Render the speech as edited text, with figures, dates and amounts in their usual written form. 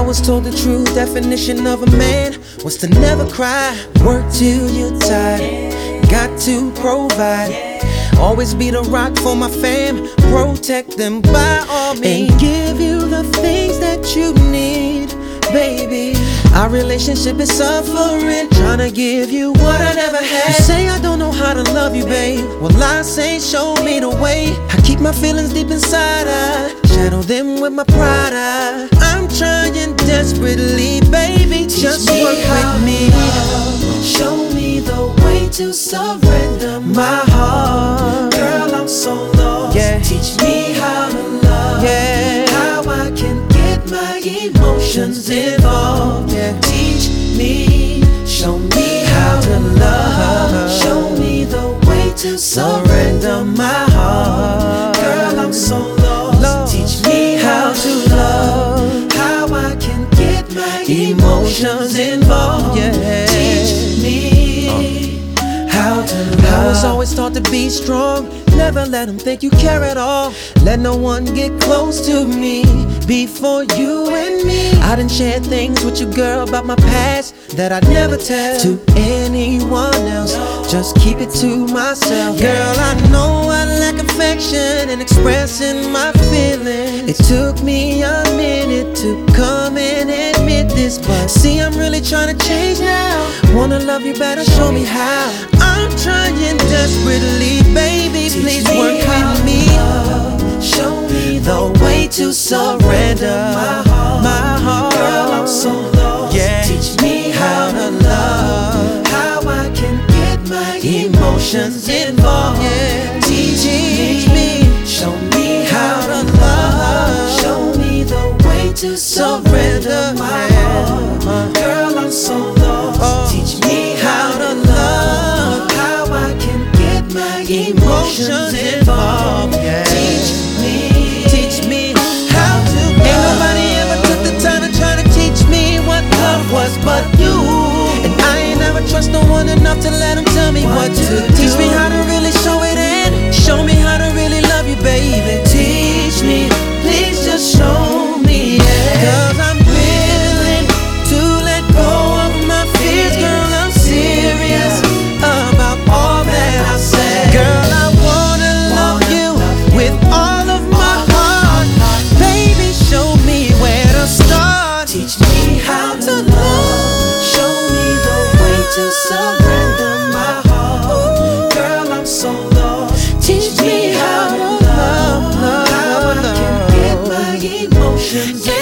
was told the true definition of a man was to never cry. Work till you're tired, got to provide. Always be the rock for my fam, protect them by all means, and give you the things that you need, baby. Our relationship is suffering, trying to give you what I never had. You say I don't know how to love you, babe. Well, I say show me the way. I keep my feelings deep inside, I shadow them with my pride. I'm trying desperately, baby, just work with me. Show me the way to surrender My heart, Girl, I'm so lost. yeah. Teach me how to love, Yeah. how I can get my emotions involved, Yeah. Teach me, show me how to love. Show me the way to surrender my heart. Girl, I'm so lost. Teach me how to love, how I can get my emotions involved, Yeah. Teach me how to love. I was always taught to be strong, never let them think you care at all. Let no one get close to me before you and me. I done shared things with you, girl, about my past that I'd never tell to anyone else. Just keep it to myself. Girl, I know I lack affection and expressing my feelings. It took me a minute to come and admit this, but see, I'm really trying to change now. Wanna love you better, show me how. I'm trying desperately, baby, please work with me. Show me The way to surrender my heart. Girl, I'm so lost. Yeah. Teach me how to love, how I can get my emotions involved, Yeah. Teach me, show me how to love. Show me the way to surrender my heart. Girl, I'm so lost. Teach me how to love, how I can get my emotions involved, Yeah. Teach me how to love. Ain't nobody ever took the time to try to teach me what love was but you. And I ain't never trust no one enough to let him tell me what to do. Teach me how to really show it and show me how to really love you, baby. Teach me, please just show me, yeah. Cause I'm willing to let go of my fears, girl, I'm serious about all that I said. Girl, I wanna love you with all of my heart. Baby, show me where to start. Teach me how to love. Show me the way to surrender my heart. Girl, I'm so lost. Teach me how to love, how I can get my emotions